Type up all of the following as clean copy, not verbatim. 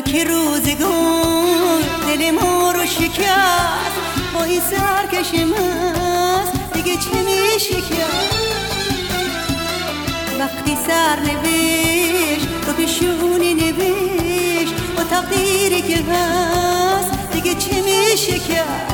که روزگار دل ما رو شکست، با این سرکش مست دیگه چه میشه کرد؟ وقتی سرنوشت رو پیشونی نوشت، با تقدیری که هست دیگه چه میشه کرد؟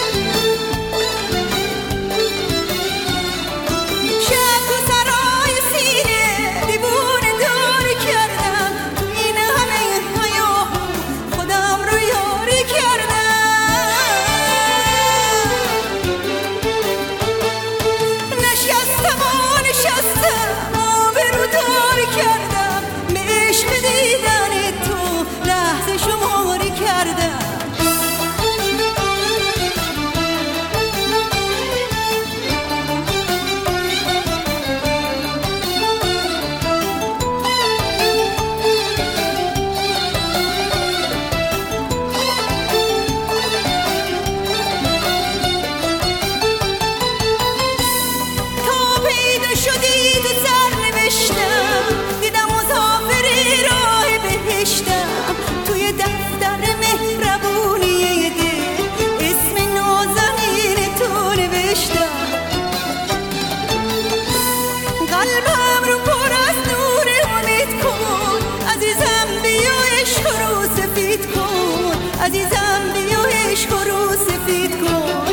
عزیزم بیا عشق رو سفید کن.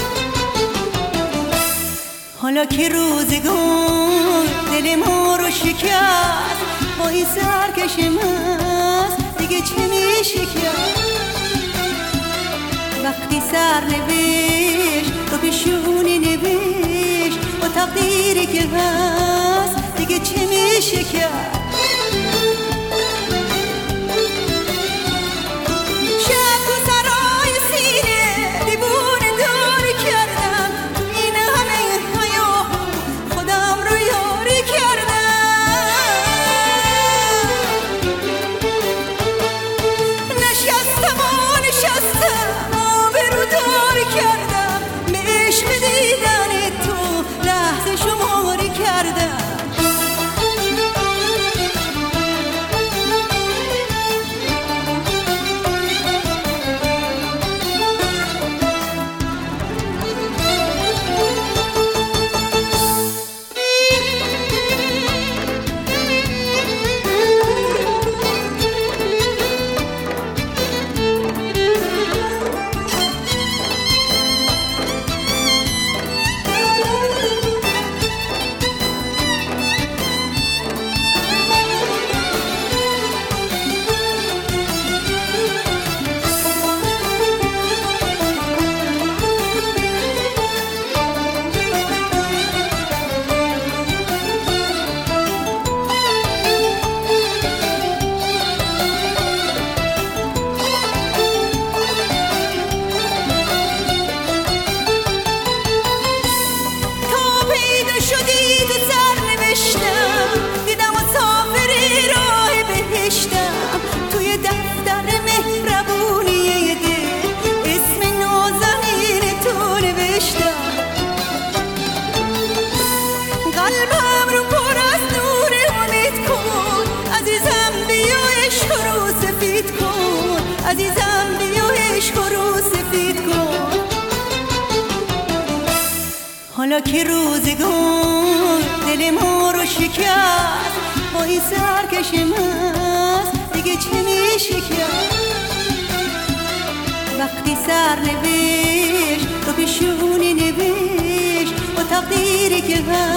حالا که روزگار دل ما رو شکست، با این سرکش مست دیگه چه میشه کرد؟ وقتی سرنوشت رو پیشونی نوشت، با تقدیری که هست دیگه چه میشه کرد؟ عزیزم بیا عشق رو سفید کن. حالا که روزگار دل ما رو شکست، با این سرکش مست دیگه چه میشه کرد؟ وقتی سرنوشت رو پیشونی نوشت، با تقدیری که